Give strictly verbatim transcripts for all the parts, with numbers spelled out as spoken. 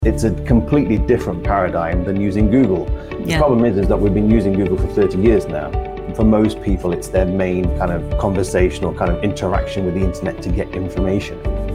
It's a completely different paradigm than using Google. The Yeah. problem is, is that we've been using Google for thirty years now. For most people, it's their main kind of conversational kind of interaction with the internet to get information.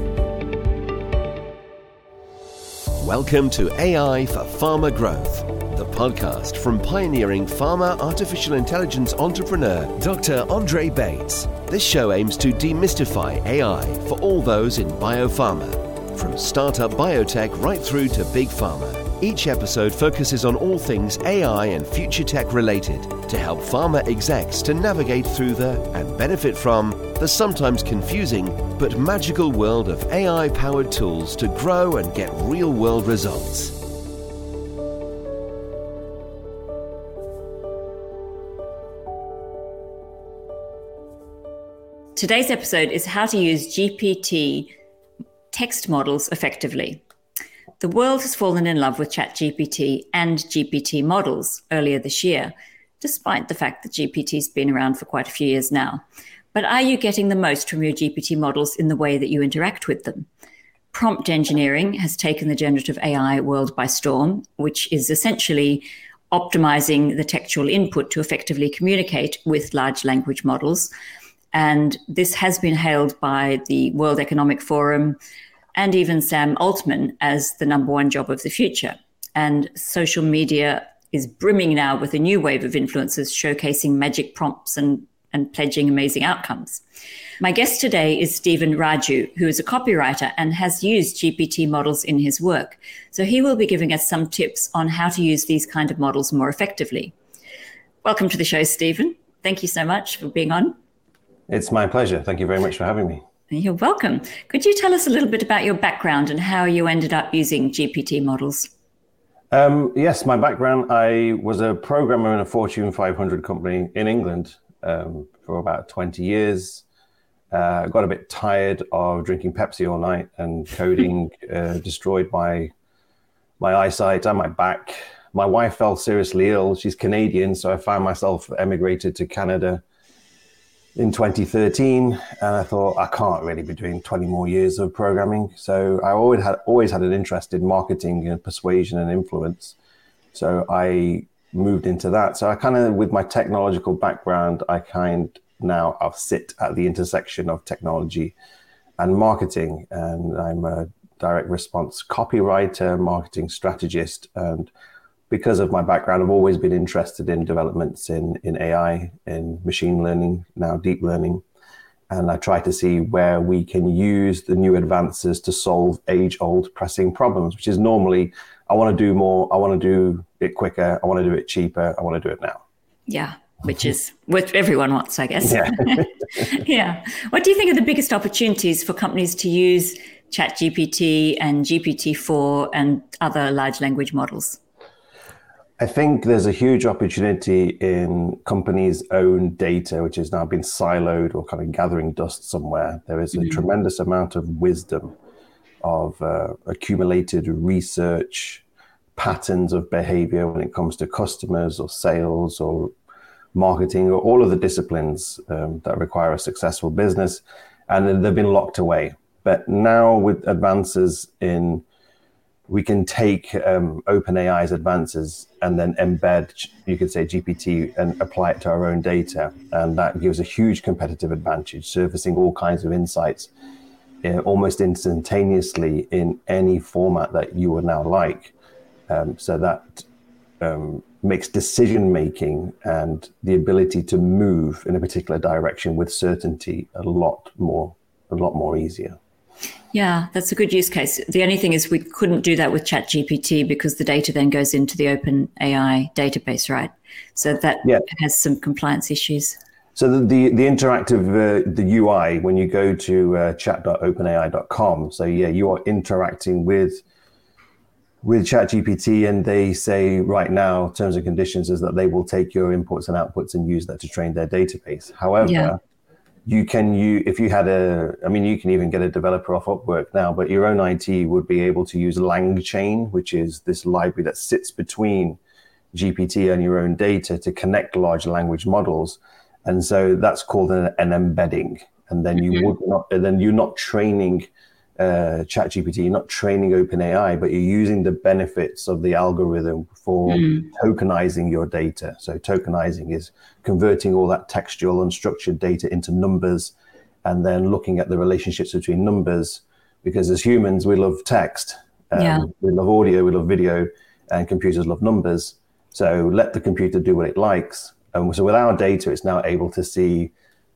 Welcome to A I for Pharma Growth, the podcast from pioneering pharma artificial intelligence entrepreneur, Doctor Andre Bates. This show aims to demystify A I for all those in biopharma, from startup biotech right through to big pharma. Each episode focuses on all things A I and future tech related to help pharma execs to navigate through the and benefit from the sometimes confusing but magical world of A I-powered tools to grow and get real-world results. Today's episode is how to use G P T text models effectively. The world has fallen in love with ChatGPT and G P T models earlier this year, despite the fact that G P T's been around for quite a few years now. But are you getting the most from your G P T models in the way that you interact with them? Prompt engineering has taken the generative A I world by storm, which is essentially optimizing the textual input to effectively communicate with large language models. And this has been hailed by the World Economic Forum and even Sam Altman as the number one job of the future. And social media is brimming now with a new wave of influencers showcasing magic prompts and, and pledging amazing outcomes. My guest today is Stephen Raju, who is a copywriter and has used G P T models in his work. So he will be giving us some tips on how to use these kind of models more effectively. Welcome to the show, Stephen. Thank you so much for being on. It's my pleasure. Thank you very much for having me. You're welcome. Could you tell us a little bit about your background and how you ended up using G P T models? Um, yes, my background, I was a programmer in a Fortune five hundred company in England um, for about twenty years. I uh, got a bit tired of drinking Pepsi all night and coding uh, destroyed my, my eyesight and my back. My wife fell seriously ill. She's Canadian, so I found myself emigrated to Canada in twenty thirteen, and I thought I can't really be doing twenty more years of programming. So I always had always had an interest in marketing and persuasion and influence. So I moved into that. So I kind of, with my technological background, I kind now I sit at the intersection of technology and marketing, and I'm a direct response copywriter, marketing strategist, and because of my background, I've always been interested in developments in, in A I, in machine learning, now deep learning. And I try to see where we can use the new advances to solve age-old pressing problems, which is normally, I want to do more, I want to do it quicker, I want to do it cheaper, I want to do it now. Yeah, which is what everyone wants, I guess. Yeah. Yeah. What do you think are the biggest opportunities for companies to use ChatGPT and G P T four and other large language models? I think there's a huge opportunity in companies' own data, which has now been siloed or kind of gathering dust somewhere. There is a mm-hmm. tremendous amount of wisdom, of uh, accumulated research, patterns of behavior when it comes to customers or sales or marketing or all of the disciplines um, that require a successful business. And they've been locked away. But now with advances in we can take um, OpenAI's advances and then embed, you could say, G P T and apply it to our own data. And that gives a huge competitive advantage, surfacing all kinds of insights uh, almost instantaneously in any format that you would now like. Um, so that um, makes decision-making and the ability to move in a particular direction with certainty a lot more, a lot more easier. Yeah, that's a good use case. The only thing is we couldn't do that with ChatGPT because the data then goes into the OpenAI database, right? So that yeah. has some compliance issues. So the the, the interactive, uh, the U I, when you go to uh, chat dot open A I dot com, so yeah, you are interacting with with ChatGPT, and they say right now, terms and conditions is that they will take your inputs and outputs and use that to train their database. However, yeah. You can, you if you had a, I mean, you can even get a developer off Upwork now, but your own I T would be able to use LangChain, which is this library that sits between G P T and your own data to connect large language models. And so that's called an, an embedding. And then you mm-hmm. would not, and then you're not training uh, ChatGPT, you're not training OpenAI, but you're using the benefits of the algorithm for mm. tokenizing your data. So tokenizing is converting all that textual, unstructured data into numbers, and then looking at the relationships between numbers. Because as humans, we love text, um, yeah. we love audio, we love video, and computers love numbers. So let the computer do what it likes. And so with our data, it's now able to see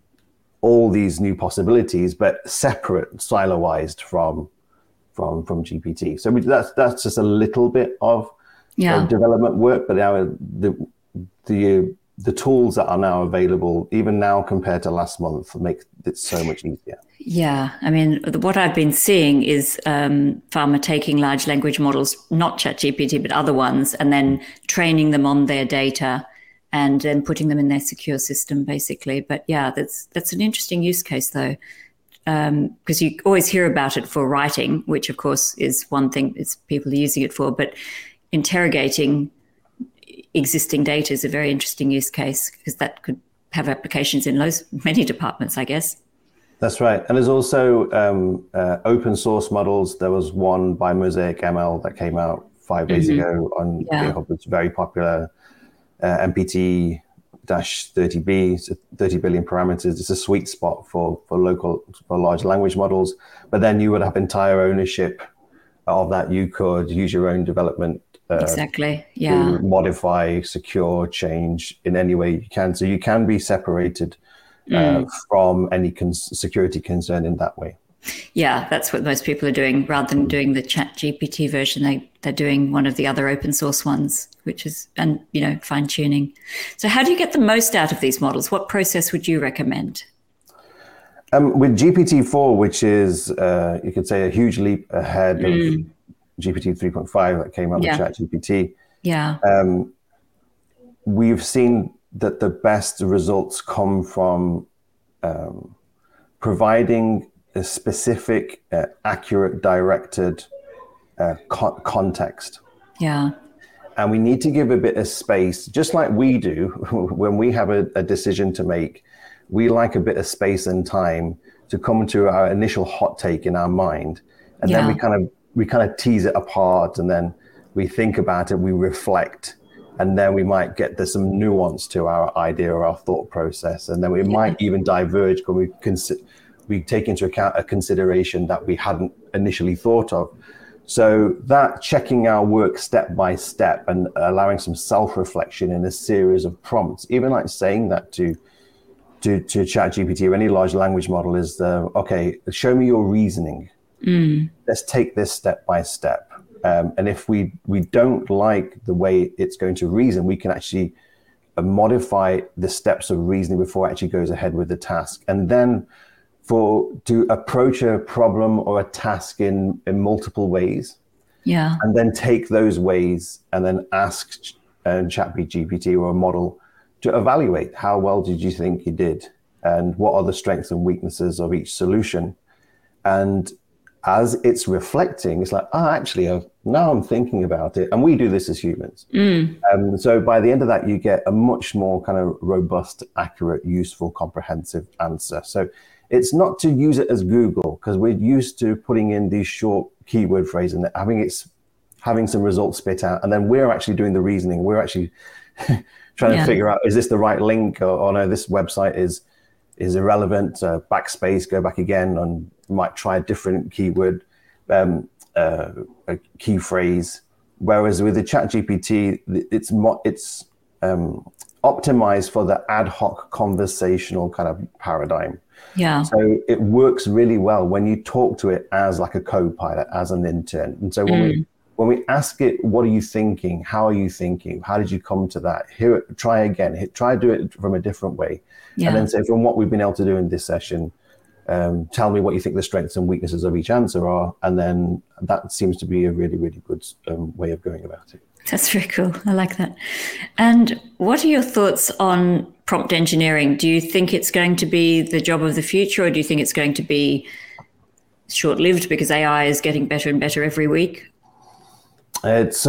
all these new possibilities, but separate, siloized from from from G P T. So we, that's that's just a little bit of yeah. uh, development work, but our the the the tools that are now available, even now compared to last month, make it so much easier. Yeah, I mean, what I've been seeing is um, pharma taking large language models, not ChatGPT, but other ones, and then training them on their data and then putting them in their secure system, basically. But yeah, that's that's an interesting use case, though, because um, you always hear about it for writing, which, of course, is one thing it's people are using it for. But interrogating existing data is a very interesting use case, because that could have applications in loads, many departments, I guess. That's right. And there's also um, uh, open source models. There was one by Mosaic M L that came out five days mm-hmm. ago on yeah. GitHub. It's very popular. Uh, M P T thirty B, so thirty billion parameters. It's a sweet spot for, for local, for large language models. But then you would have entire ownership of that. You could use your own development uh, exactly. Yeah. to modify, secure, change in any way you can. So you can be separated uh, mm. from any cons- security concern in that way. Yeah, that's what most people are doing. Rather than doing the ChatGPT version, they, they're doing one of the other open source ones, which is, and you know, fine tuning. So how do you get the most out of these models? What process would you recommend? Um, with G P T four, which is, uh, you could say, a huge leap ahead mm. of G P T three point five that came out yeah. with ChatGPT, yeah. um, we've seen that the best results come from um, providing a specific, uh, accurate, directed uh, co- context. Yeah. And we need to give a bit of space, just like we do when we have a, a decision to make. We like a bit of space and time to come to our initial hot take in our mind. And yeah. then we kind of we kind of tease it apart, and then we think about it, we reflect, and then we might get there's some nuance to our idea or our thought process. And then we yeah. might even diverge when we consider we take into account a consideration that we hadn't initially thought of. So that checking our work step by step and allowing some self-reflection in a series of prompts, even like saying that to to, to ChatGPT or any large language model is, uh, okay, show me your reasoning. Mm. Let's take this step by step. Um, and if we, we don't like the way it's going to reason, we can actually uh, modify the steps of reasoning before it actually goes ahead with the task. And then for to approach a problem or a task in, in multiple ways, yeah, and then take those ways and then ask uh, ChatGPT or a model to evaluate how well did you think you did, and what are the strengths and weaknesses of each solution. And as it's reflecting, it's like, oh, actually, uh, now I'm thinking about it. And we do this as humans. Mm. Um, so by the end of that, you get a much more kind of robust, accurate, useful, comprehensive answer. So it's not to use it as Google, because we're used to putting in these short keyword phrases and having it, having some results spit out. And then we're actually doing the reasoning. We're actually trying yeah. to figure out, is this the right link? Or, or no, this website is is irrelevant. Uh, backspace, go back again, and might try a different keyword, um, uh, a key phrase. Whereas with the ChatGPT, it's mo- it's um, optimized for the ad hoc conversational kind of paradigm. Yeah. So it works really well when you talk to it as like a co-pilot, as an intern. And so when mm. we when we ask it, what are you thinking? How are you thinking? How did you come to that? Here, try again. Hit, try do it from a different way. Yeah. And then say, from what we've been able to do in this session, um, tell me what you think the strengths and weaknesses of each answer are. And then that seems to be a really, really good um, way of going about it. That's very cool. I like that. And what are your thoughts on prompt engineering? Do you think it's going to be the job of the future, or do you think it's going to be short-lived because A I is getting better and better every week? It's,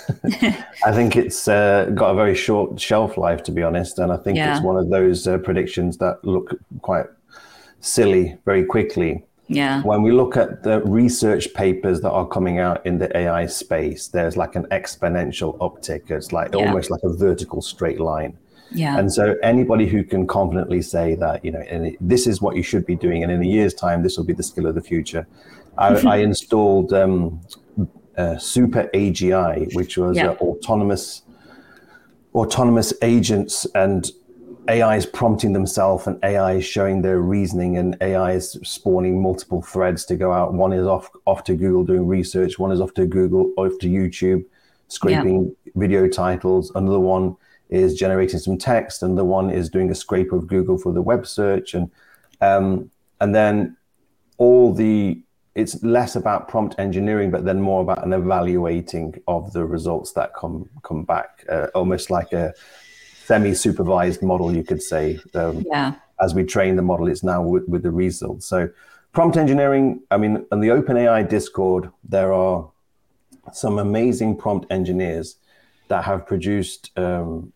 I think it's uh, got a very short shelf life, to be honest. And I think yeah. it's one of those uh, predictions that look quite silly very quickly. Yeah. When we look at the research papers that are coming out in the A I space, there's like an exponential uptick. It's like Yeah. almost like a vertical straight line. Yeah. And so anybody who can confidently say that, you know, and it, this is what you should be doing, and in a year's time, this will be the skill of the future. I, I installed um, uh, Super A G I, which was Yeah. uh, autonomous autonomous agents, and A I is prompting themselves, and A I is showing their reasoning, and A I is spawning multiple threads to go out. One is off off to Google doing research. One is off to Google, off to YouTube, scraping yeah. video titles. Another one is generating some text, and the one is doing a scrape of Google for the web search, and um, and then all the it's less about prompt engineering, but then more about an evaluating of the results that come come back, uh, almost like a semi-supervised model, you could say. Um, yeah. As we train the model, it's now with, with the results. So prompt engineering, I mean, on the OpenAI Discord, there are some amazing prompt engineers that have produced um,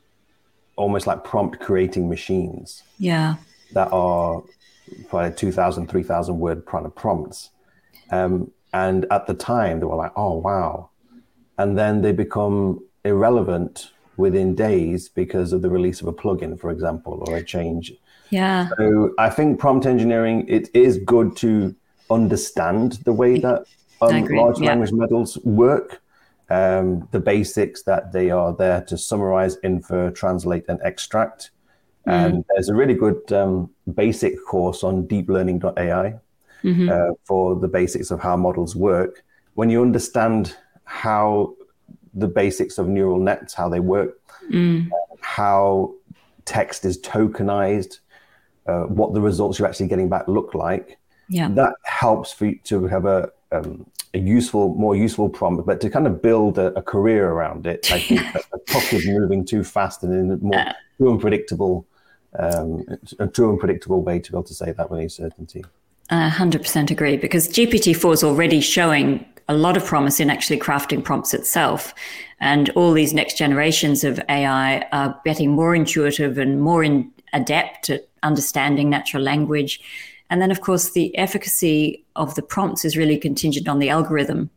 almost like prompt creating machines. Yeah. That are probably two thousand, three thousand word prompts. Um, and at the time, they were like, oh, wow. And then they become irrelevant within days because of the release of a plugin, for example, or a change. Yeah. So I think prompt engineering, it is good to understand the way that um, large yeah. language models work, um, the basics that they are there to summarize, infer, translate, and extract. Mm. And there's a really good um, basic course on deep learning dot A I mm-hmm. uh, for the basics of how models work. When you understand how the basics of neural nets, how they work, mm. uh, how text is tokenized, uh, what the results you're actually getting back look like. Yeah. That helps for you to have a, um, a useful, more useful prompt, but to kind of build a, a career around it, I think a, a puck is moving too fast and in a more uh, too unpredictable, um, a too unpredictable way to be able to say that with any certainty. I one hundred percent agree, because G P T four is already showing a lot of promise in actually crafting prompts itself. And all these next generations of A I are getting more intuitive and more in, adept at understanding natural language. And then, of course, the efficacy of the prompts is really contingent on the algorithm.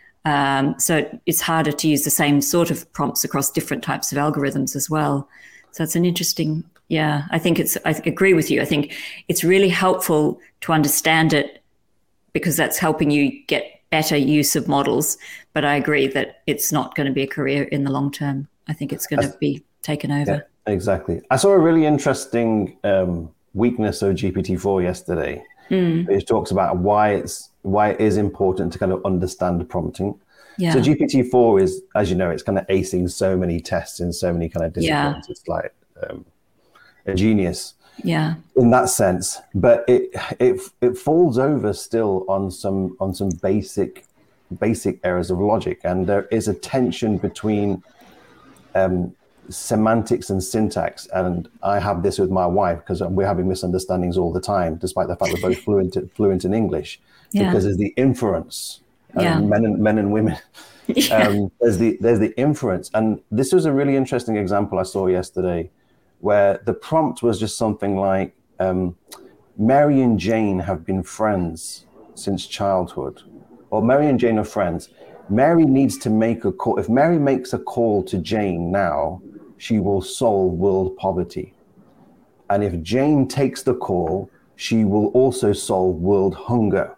Um, so it's harder to use the same sort of prompts across different types of algorithms as well. So it's an interesting, yeah, I think it's, I agree with you. I think it's really helpful to understand it because that's helping you get better use of models. But I agree that it's not going to be a career in the long term. I think it's going to be taken over. Yeah, exactly. I saw a really interesting um, weakness of G P T four yesterday. Mm. It talks about why it's why it is important to kind of understand prompting. Yeah. So G P T four is, as you know, it's kind of acing so many tests in so many kind of disciplines. Yeah. It's like um, a genius. Yeah. In that sense, but it it it falls over still on some on some basic basic errors of logic, and there is a tension between um, semantics and syntax. And I have this with my wife because we're having misunderstandings all the time, despite the fact we're both fluent fluent in English. Yeah. Because there's the inference, um, yeah. men and men and women. Yeah. Um, there's the there's the inference, and this was a really interesting example I saw yesterday, where the prompt was just something like, um, Mary and Jane have been friends since childhood, or Mary and Jane are friends. Mary needs to make a call. If Mary makes a call to Jane now, she will solve world poverty. And if Jane takes the call, she will also solve world hunger.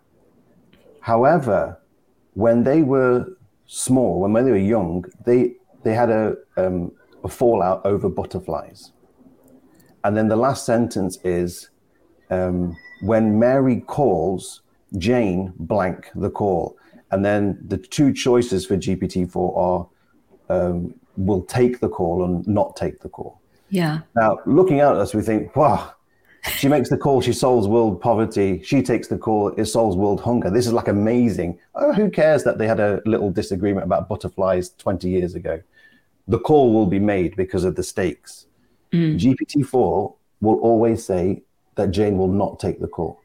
However, when they were small, when they were young, they, they had a, um, a fallout over butterflies. And then the last sentence is, um, when Mary calls, Jane blank the call. And then the two choices for G P T four are, um, will take the call and not take the call. Yeah. Now, looking at us, we think, wow, she makes the call, she solves world poverty. She takes the call, it solves world hunger. This is like amazing. Oh, who cares that they had a little disagreement about butterflies twenty years ago? The call will be made because of the stakes. Mm. G P T four will always say that Jane will not take the call.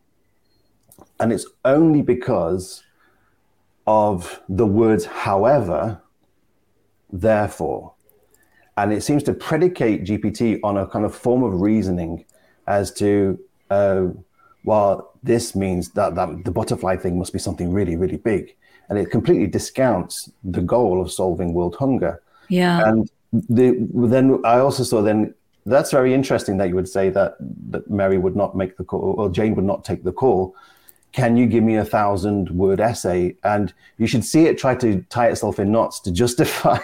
And it's only because of the words, however, therefore. And it seems to predicate G P T on a kind of form of reasoning as to uh, well, this means that, that the butterfly thing must be something really, really big. And it completely discounts the goal of solving world hunger. Yeah. And the, then I also saw then, that's very interesting that you would say that, that Mary would not make the call, or Jane would not take the call. Can you give me a thousand word essay? And you should see it try to tie itself in knots to justify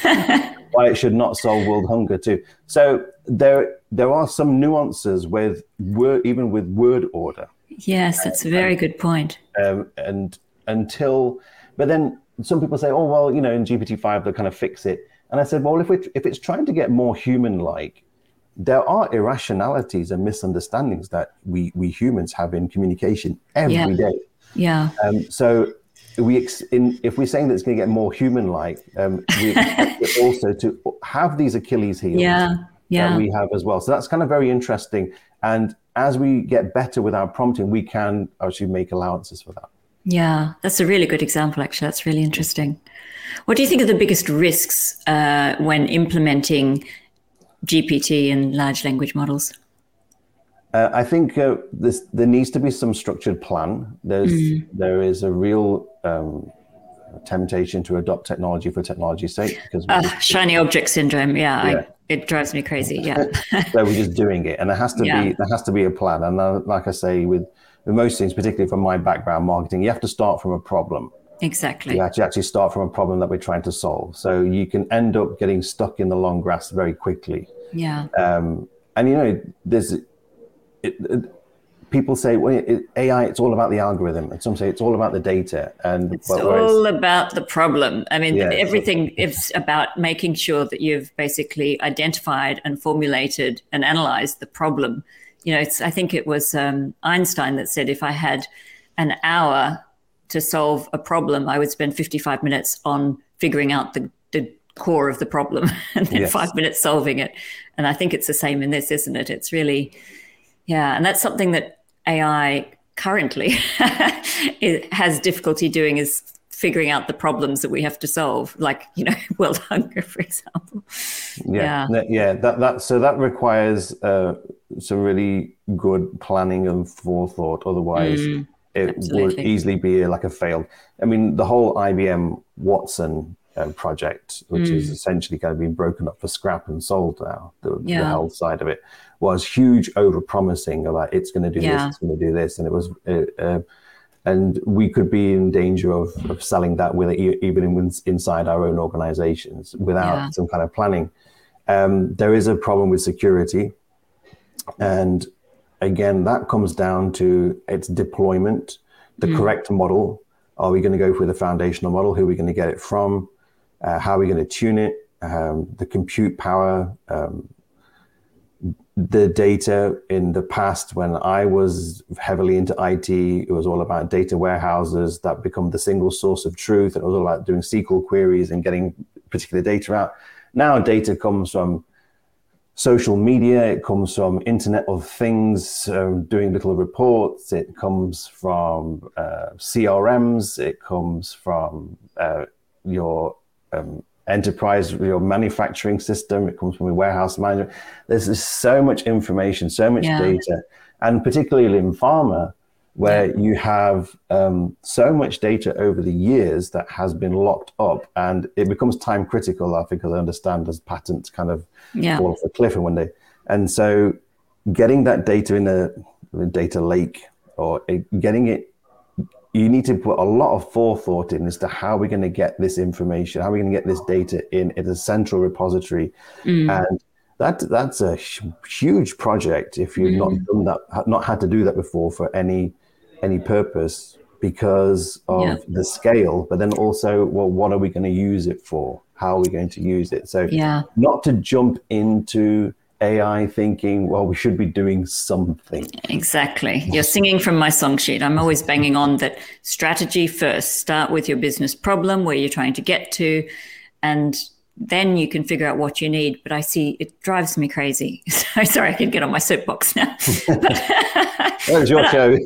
why it should not solve world hunger too. So there there are some nuances with word, even with word order. Yes, that's a very good point. Um, and until, but then some people say, oh, well, you know, in G P T five, they'll kind of fix it. And I said, well, if, we, if it's trying to get more human-like, there are irrationalities and misunderstandings that we, we humans have in communication every yeah. day. Yeah. Um, so we ex- in, if we're saying that it's going to get more human-like, um, we expect it also to have these Achilles heels yeah. Yeah. that we have as well. So that's kind of very interesting. And as we get better with our prompting, we can actually make allowances for that. Yeah, that's a really good example, actually. That's really interesting. What do you think are the biggest risks uh, when implementing G P T and large language models? Uh, I think uh, this, there needs to be some structured plan. There's mm. there is a real um, temptation to adopt technology for technology's sake, because uh, just, shiny object syndrome. Yeah, yeah. I, it drives me crazy. Yeah. So we're just doing it, and there has to yeah. be there has to be a plan. And uh, like I say, with, with most things, particularly from my background, marketing, you have to start from a problem. Exactly. You actually actually start from a problem that we're trying to solve. So you can end up getting stuck in the long grass very quickly. Yeah. Um, and you know, there's it, it, people say, well, it, A I, it's all about the algorithm, and some say it's all about the data. And it's all about the problem. I mean, yeah, everything so, is about making sure that you've basically identified and formulated and analyzed the problem. You know, it's I think it was um, Einstein that said, if I had an hour to solve a problem, I would spend fifty-five minutes on figuring out the, the core of the problem and then yes. five minutes solving it. And I think it's the same in this, isn't it? It's really, yeah. And that's something that A I currently it has difficulty doing, is figuring out the problems that we have to solve, like, you know, world hunger, for example. Yeah. Yeah. yeah that, that, so that requires uh, some really good planning and forethought. Otherwise, mm. it Absolutely. would easily be like a failed. I mean, the whole I B M Watson um, project, which mm. is essentially kind of been broken up for scrap and sold now, the, yeah. the health side of it, was huge over-promising about it's going to do yeah. this, it's going to do this. And it was, uh, uh, and we could be in danger of, of selling that with it, even in, inside our own organizations without yeah. some kind of planning. Um, there is a problem with security. And again, that comes down to its deployment, the mm. correct model. Are we going to go for the foundational model? Who are we going to get it from? Uh, how are we going to tune it? Um, the compute power, um, the data. In the past, when I was heavily into I T, it was all about data warehouses that become the single source of truth. And it was all about doing S Q L queries and getting particular data out. Now data comes from social media, it comes from Internet of Things, um, doing little reports, it comes from uh, C R Ms, it comes from uh, your um, enterprise, your manufacturing system, it comes from your warehouse management. There's just so much information, so much yeah. data, and particularly in pharma, where yeah. you have um, so much data over the years that has been locked up, and it becomes time critical, I think, as I understand, as patents kind of yeah. fall off the cliff in one day. And so getting that data in a, a data lake, or a, getting it, you need to put a lot of forethought in as to how we're going to get this information, how we're going to get this data in, in a central repository. Mm. And that that's a huge project if you've mm. not done that, not had to do that before for any any purpose, because of yeah. the scale, but then also, well, what are we going to use it for? How are we going to use it? So yeah. not to jump into A I thinking, well, we should be doing something. Exactly. You're singing from my song sheet. I'm always banging on that strategy first. Start with your business problem, where you're trying to get to, and then you can figure out what you need. But I see it drives me crazy. So sorry, I can get on my soapbox now. That was your show.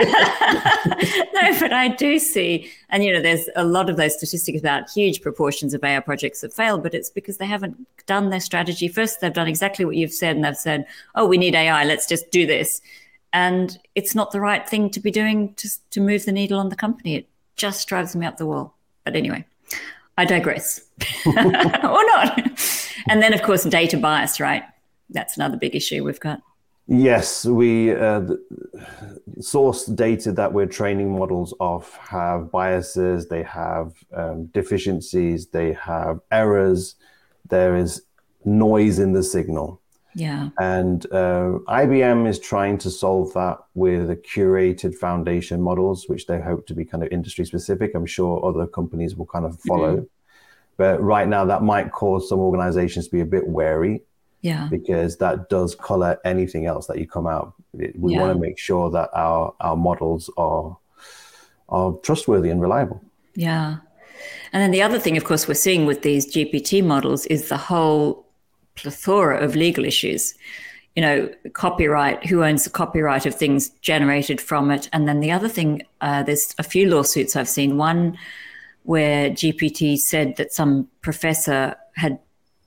No, but I do see, and you know, there's a lot of those statistics about huge proportions of A I projects that fail, but it's because they haven't done their strategy first. They've done exactly what you've said, and they've said, oh, we need A I, let's just do this. and it's not the right thing to be doing to, to move the needle on the company. It just drives me up the wall. But anyway, I digress. Or not. And then, of course, data bias, right? That's another big issue we've got. Yes, we uh, the source data that we're training models off have biases, they have um, deficiencies, they have errors, there is noise in the signal. Yeah. And uh, I B M is trying to solve that with the curated foundation models, which they hope to be kind of industry specific. I'm sure other companies will kind of follow. Mm-hmm. But right now that might cause some organizations to be a bit wary. Yeah. Because that does color anything else that you come out. We yeah. want to make sure that our our models are are trustworthy and reliable. Yeah. And then the other thing, of course, we're seeing with these G P T models is the whole plethora of legal issues. You know, copyright, who owns the copyright of things generated from it? And then the other thing, uh, there's a few lawsuits I've seen. One where G P T said that some professor had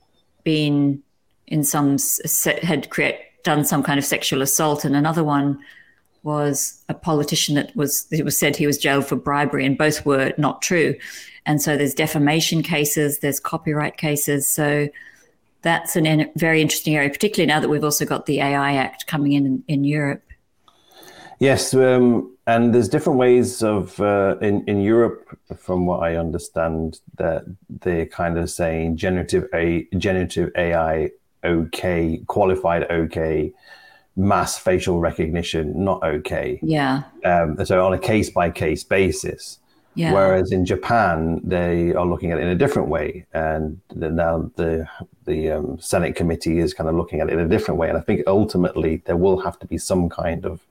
been in some had create done some kind of sexual assault, and another one was a politician that was it was said he was jailed for bribery, and both were not true. And so there's defamation cases, there's copyright cases. So that's a in, very interesting area, particularly now that we've also got the A I Act coming in in, in Europe. Yes, um, and there's different ways of uh, in in Europe, from what I understand, that they're kind of saying generative a generative A I. Okay, qualified okay, mass facial recognition not okay. Yeah. Um, so on a case by case basis. Yeah. Whereas in Japan they are looking at it in a different way, and the, now the the um, Senate committee is kind of looking at it in a different way. And I think ultimately there will have to be some kind of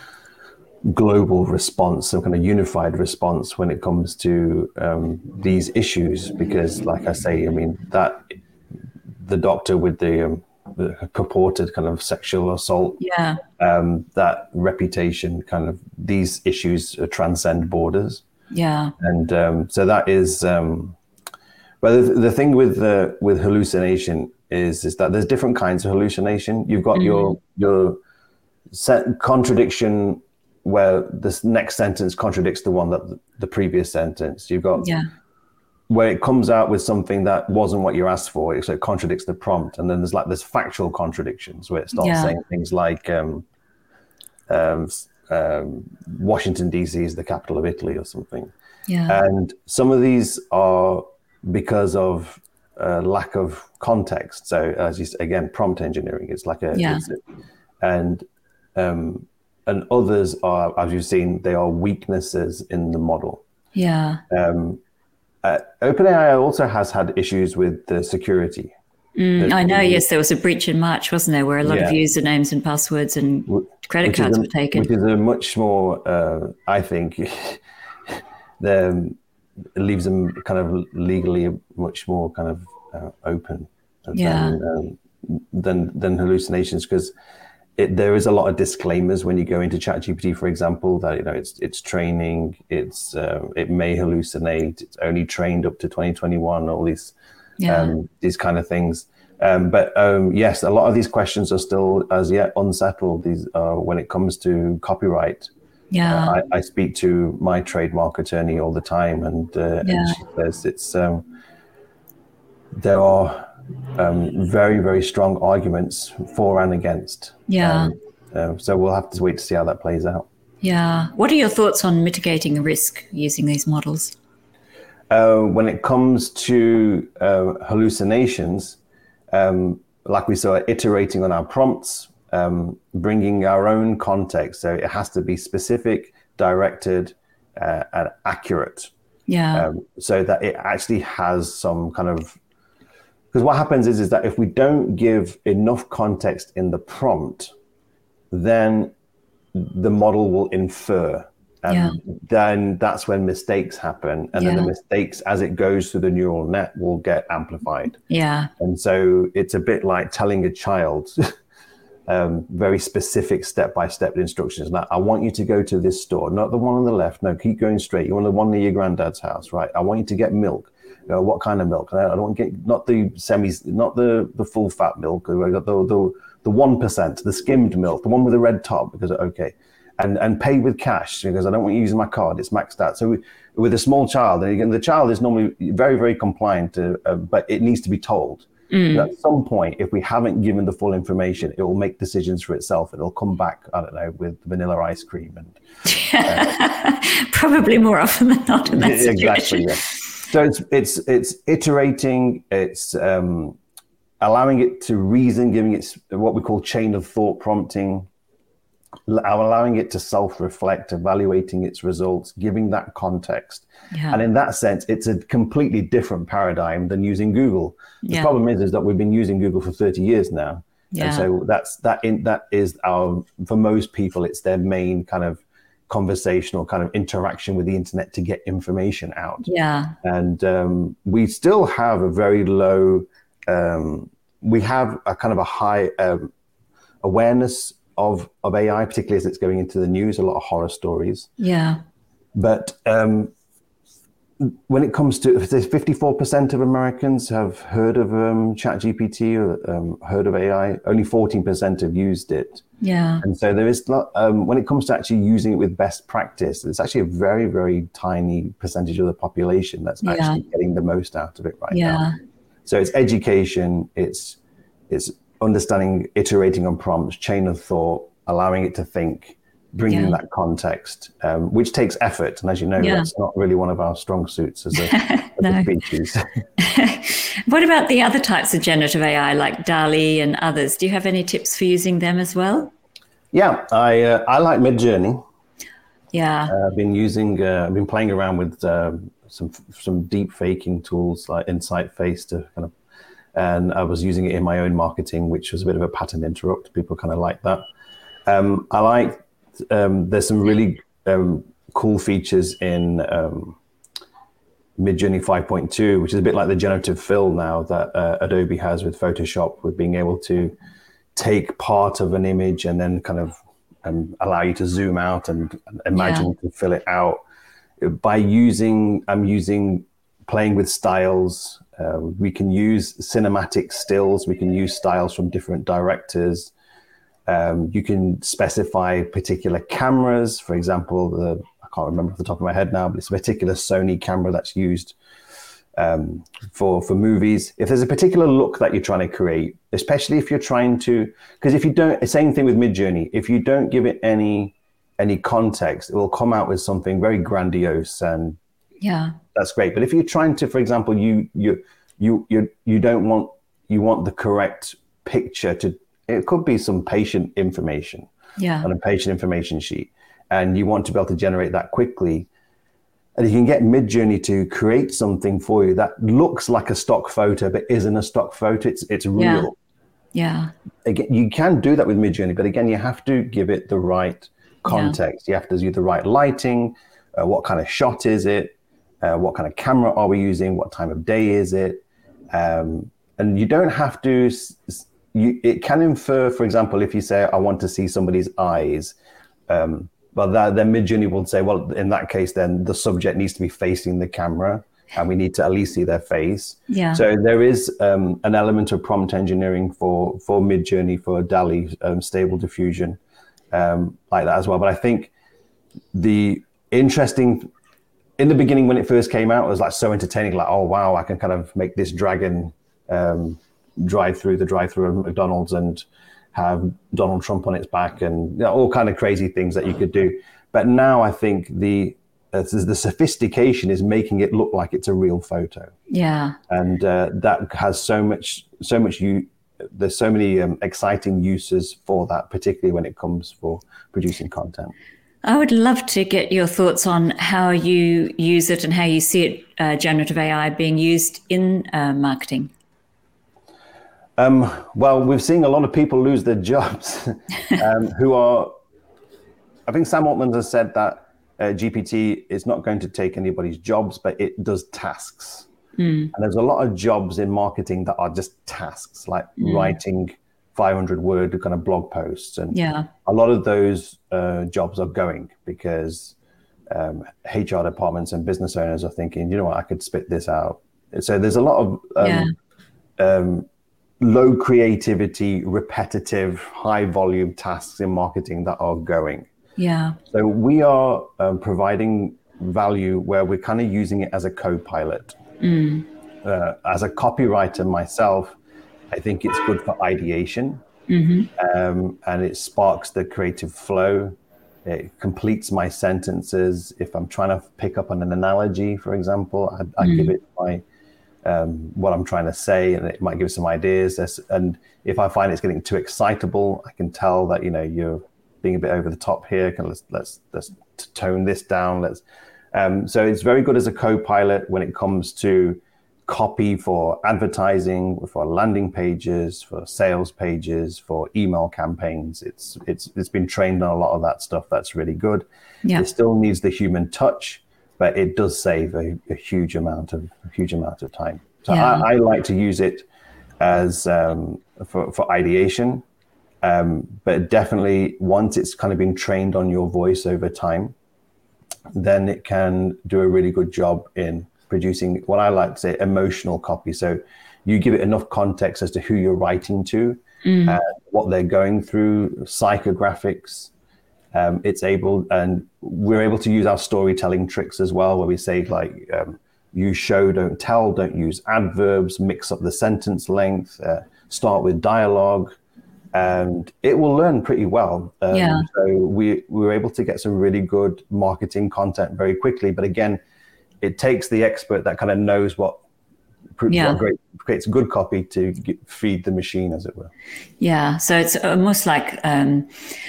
global response, some kind of unified response when it comes to um, these issues, because, like I say, I mean that. The doctor with the, um, the purported kind of sexual assault, yeah, um, that reputation, kind of these issues uh, transcend borders. Yeah, and um, so that is. Um, but the, the thing with the with hallucination is is that there's different kinds of hallucination. You've got mm-hmm. your your set contradiction where this next sentence contradicts the one that the, the previous sentence. You've got. Yeah. Where it comes out with something that wasn't what you asked for, so it contradicts the prompt. And then there's like there's factual contradictions where it starts yeah. saying things like um, um, um, Washington, D C is the capital of Italy or something. Yeah. And some of these are because of uh, lack of context. So as you say, again, prompt engineering, it's like a, yeah. it's a and um, and others are, as you've seen, they are weaknesses in the model. Yeah. Um, Uh, OpenAI also has had issues with the security. Mm, I know, yes, there was a breach in March, wasn't there, where a lot yeah. of usernames and passwords and credit which cards a, were taken. Which is a much more, uh, I think, the, it leaves them kind of legally much more kind of uh, open yeah. than, um, than, than hallucinations, because It, there is a lot of disclaimers when you go into ChatGPT, for example, that you know it's it's training, it's uh, it may hallucinate, it's only trained up to twenty twenty-one, all these yeah. um, these kind of things. Um, but um, yes, a lot of these questions are still as yet unsettled. These uh, when it comes to copyright. Yeah, uh, I, I speak to my trademark attorney all the time, and, uh, yeah. and she says it's um, there are. Um, very, very strong arguments for and against. Yeah. Um, uh, so we'll have to wait to see how that plays out. Yeah. What are your thoughts on mitigating risk using these models? Uh, when it comes to uh, hallucinations, um, like we saw, iterating on our prompts, um, bringing our own context. So it has to be specific, directed, uh, and accurate. Yeah. Um, so that it actually has some kind of. Because what happens is, is that if we don't give enough context in the prompt, then the model will infer. And yeah. then that's when mistakes happen. And yeah. then the mistakes, as it goes through the neural net, will get amplified. Yeah. And so it's a bit like telling a child um, very specific step-by-step instructions. Now, I want you to go to this store, not the one on the left. No, keep going straight. You want the one near your granddad's house, right? I want you to get milk. You know, what kind of milk? I don't want to get not the semis, not the, the full fat milk. I got the the the one percent, the skimmed milk, the one with the red top. Because okay, and and pay with cash because I don't want you using my card. It's maxed out. So we, with a small child, and again, the child is normally very very compliant, to, uh, but it needs to be told. Mm. At some point, if we haven't given the full information, it will make decisions for itself. It'll come back, I don't know, with vanilla ice cream and uh, probably more often than not in that situation. Exactly. Yeah. So it's it's it's iterating. It's um, allowing it to reason, giving it what we call chain of thought prompting, allowing it to self-reflect, evaluating its results, giving that context. Yeah. And in that sense, it's a completely different paradigm than using Google. The yeah. problem is, is that we've been using Google for thirty years now. Yeah. And so that's that in that is our, for most people, it's their main kind of conversational kind of interaction with the internet to get information out. Yeah. And um, we still have a very low, um, we have a kind of a high um, awareness of, of A I, particularly as it's going into the news, a lot of horror stories. Yeah. But um, when it comes to, fifty-four percent of Americans have heard of um, ChatGPT or um, heard of A I, only fourteen percent have used it. Yeah. And so there is, um, when it comes to actually using it with best practice, it's actually a very, very tiny percentage of the population that's yeah. actually getting the most out of it right yeah. now. So it's education, it's it's understanding, iterating on prompts, chain of thought, allowing it to think, bringing yeah. that context, um, which takes effort. And as you know, yeah. that's not really one of our strong suits as a, as a species. What about the other types of generative A I like DALL-E and others? Do you have any tips for using them as well? Yeah, I uh, I like Midjourney. Yeah. Uh, I've been using, uh, I've been playing around with uh, some some deep faking tools like Insight Face to kind of, and I was using it in my own marketing, which was a bit of a pattern interrupt. People kind of like that. Um, I like, um, there's some really um, cool features in um, Midjourney five point two, which is a bit like the generative fill now that uh, Adobe has with Photoshop, with being able to take part of an image and then kind of um, allow you to zoom out and, and imagine yeah. to fill it out. By using, I'm using, playing with styles. Uh, we can use cinematic stills. We can use styles from different directors. Um, you can specify particular cameras. For example, the, I can't remember off the top of my head now, but it's a particular Sony camera that's used um, for, for movies. If there's a particular look that you're trying to create, especially if you're trying to, because if you don't, same thing with Midjourney, if you don't give it any any context, it will come out with something very grandiose, and yeah, that's great. But if you're trying to, for example, you you you you you don't want you want the correct picture to, it could be some patient information yeah. on a patient information sheet, and you want to be able to generate that quickly, and you can get Midjourney to create something for you that looks like a stock photo but isn't a stock photo. It's it's real. Yeah. yeah. Again, you can do that with Midjourney, but again, you have to give it the right context. Yeah. You have to use the right lighting. Uh, what kind of shot is it? Uh, what kind of camera are we using? What time of day is it? Um, and you don't have to. You, it can infer, for example, if you say, "I want to see somebody's eyes," um, well, that, then Midjourney will say, "Well, in that case, then the subject needs to be facing the camera, and we need to at least see their face." Yeah. So there is um, an element of prompt engineering for for Midjourney, for DALL-E, um, Stable Diffusion. Um, like that as well. But I think the interesting, in the beginning when it first came out, it was like so entertaining, like, oh, wow, I can kind of make this dragon um, drive through the drive-through of McDonald's and have Donald Trump on its back, and you know, all kind of crazy things that you could do. But now I think the uh, the sophistication is making it look like it's a real photo. Yeah. And uh, that has so much, so much you. There's so many um, exciting uses for that, particularly when it comes for producing content. I would love to get your thoughts on how you use it and how you see it, uh, generative A I being used in uh, marketing. Um, well, we're seeing a lot of people lose their jobs um, who are, I think Sam Altman has said that uh, G P T is not going to take anybody's jobs, but it does tasks. Mm. And there's a lot of jobs in marketing that are just tasks, like mm. writing five hundred word kind of blog posts. And yeah. a lot of those uh, jobs are going because um, H R departments and business owners are thinking, you know what, I could spit this out So there's a lot of um, yeah. um, low creativity, repetitive, high volume tasks in marketing that are going. Yeah. So we are um, providing value where we're kind of using it as a co-pilot. Mm. Uh, as a copywriter myself, I think it's good for ideation, mm-hmm. um, and it sparks the creative flow. It completes my sentences. If I'm trying to pick up on an analogy, for example, I, I mm. give it my um, what I'm trying to say, and it might give some ideas. There's, and if I find it's getting too excitable, I can tell that, you know, you're being a bit over the top here. Can let's let's let's tone this down. Let's. Um, so it's very good as a co-pilot when it comes to copy for advertising, for landing pages, for sales pages, for email campaigns. It's it's it's been trained on a lot of that stuff. That's really good. Yeah. It still needs the human touch, but it does save a, a huge amount of a huge amount of time. So yeah. I, I like to use it as um, for for ideation, um, but definitely once it's kind of been trained on your voice over time, then it can do a really good job in producing what I like to say emotional copy. So you give it enough context as to who you're writing to, mm. uh, what they're going through, psychographics. Um, it's able, and we're able to use our storytelling tricks as well, where we say like, um, use show, don't tell, don't use adverbs, mix up the sentence length, uh, start with dialogue, and it will learn pretty well. Um, yeah. So we, we were able to get some really good marketing content very quickly. But again, it takes the expert that kind of knows what, yeah. what great, creates good copy to get, feed the machine, as it were. Yeah. So it's almost like um,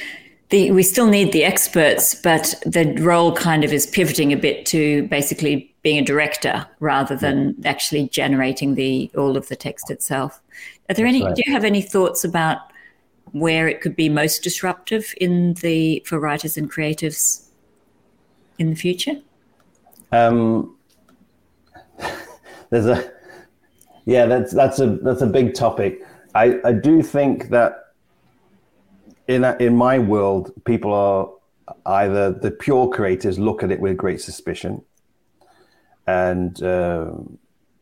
the we still need the experts, but the role kind of is pivoting a bit to basically being a director rather than yeah. actually generating the all of the text itself. Are there That's any? Right. Do you have any thoughts about where it could be most disruptive in the for writers and creatives in the future? Um, there's a, yeah, that's, that's a, that's a big topic. I, I do think that in, a, in my world, people are either the pure creators look at it with great suspicion. And, um,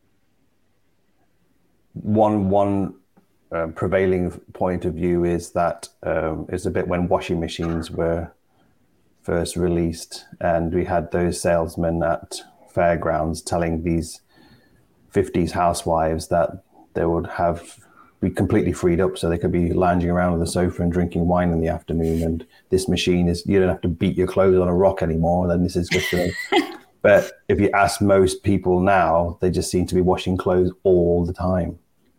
one, one, uh, prevailing point of view is that, um, is a bit when washing machines were first released, and we had those salesmen at fairgrounds telling these fifties housewives that they would have be completely freed up so they could be lounging around on the sofa and drinking wine in the afternoon, and this machine is, you don't have to beat your clothes on a rock anymore, then this is just gonna but if you ask most people now, they just seem to be washing clothes all the time.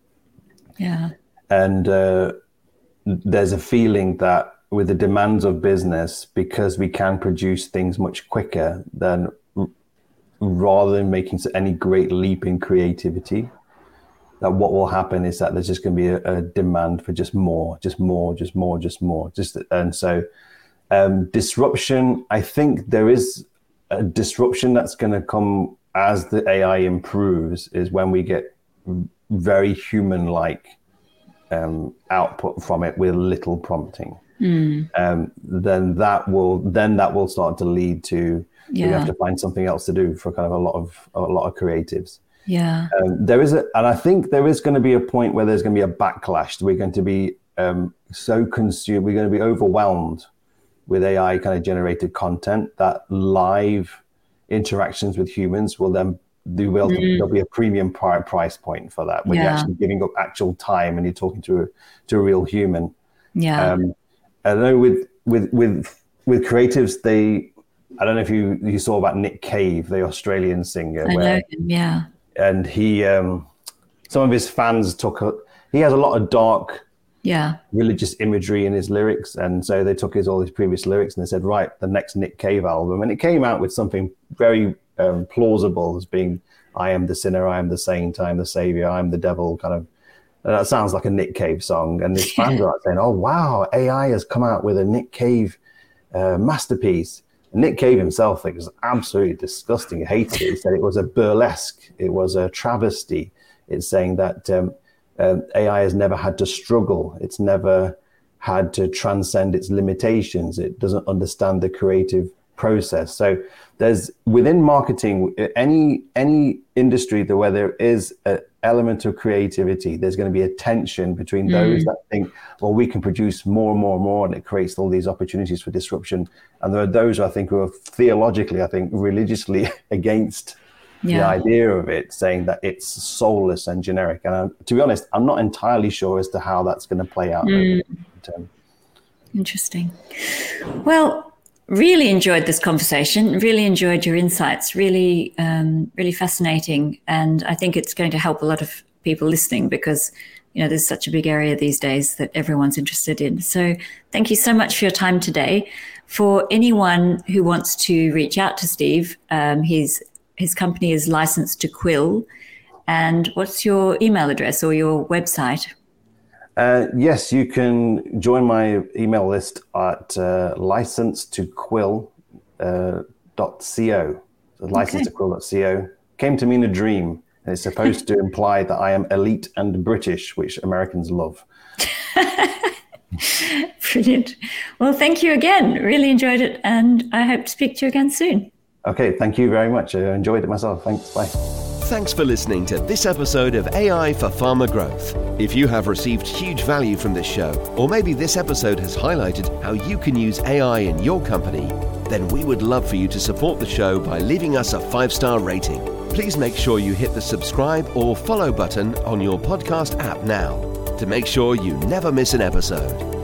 Yeah. And uh, there's a feeling that with the demands of business, because we can produce things much quicker, than r- rather than making any great leap in creativity, that what will happen is that there's just going to be a, a demand for just more, just more, just more, just more. Just and so um, disruption. I think there is a disruption that's going to come as the A I improves. Is when we get very human-like um, output from it with little prompting. Mm. Um, then that will then that will start to lead to yeah. we have to find something else to do for kind of a lot of a lot of creatives. Yeah, um, there is a, and I think there is going to be a point where there's going to be a backlash. We're going to be um, so consumed, we're going to be overwhelmed with A I kind of generated content that live interactions with humans will then do well. Mm. There'll be a premium price point for that when yeah. you're actually giving up actual time and you're talking to a, to a real human. Yeah. Um, I know with with with with creatives, they I don't know if you you saw about Nick Cave, the Australian singer. I where, know him, yeah. And he, um, some of his fans took a, he has a lot of dark, yeah, religious imagery in his lyrics, and so they took his all his previous lyrics and they said, right, the next Nick Cave album, and it came out with something very um, plausible as being, I am the sinner, I am the saint, I am the savior, I am the devil, kind of. And that sounds like a Nick Cave song. And his fans are saying, oh, wow, A I has come out with a Nick Cave uh, masterpiece. And Nick Cave himself thinks it was absolutely disgusting. He hated it. He said it was a burlesque. It was a travesty. It's saying that um, uh, A I has never had to struggle. It's never had to transcend its limitations. It doesn't understand the creative process. So there's within marketing, any any industry that where there is an element of creativity, there's going to be a tension between those mm. that think, well, we can produce more and more and more, and it creates all these opportunities for disruption. And there are those, I think, who are theologically, I think, religiously against yeah. the idea of it, saying that it's soulless and generic. And uh, to be honest, I'm not entirely sure as to how that's going to play out. Mm. In Interesting. Well, really enjoyed this conversation, really enjoyed your insights, really, um, really fascinating. And I think it's going to help a lot of people listening because, you know, there's such a big area these days that everyone's interested in. So thank you so much for your time today. For anyone who wants to reach out to Steve, um, his, his company is licensed to Quill. And what's your email address or your website? Uh, yes, you can join my email list at uh, license to quill dot co. So license to quill dot co came to me in a dream. And it's supposed to imply that I am elite and British, which Americans love. Brilliant. Well, thank you again. Really enjoyed it. And I hope to speak to you again soon. Okay, thank you very much. I enjoyed it myself. Thanks. Bye. Thanks for listening to this episode of A I for Farmer Growth. If you have received huge value from this show, or maybe this episode has highlighted how you can use A I in your company, then we would love for you to support the show by leaving us a five-star rating. Please make sure you hit the subscribe or follow button on your podcast app now to make sure you never miss an episode.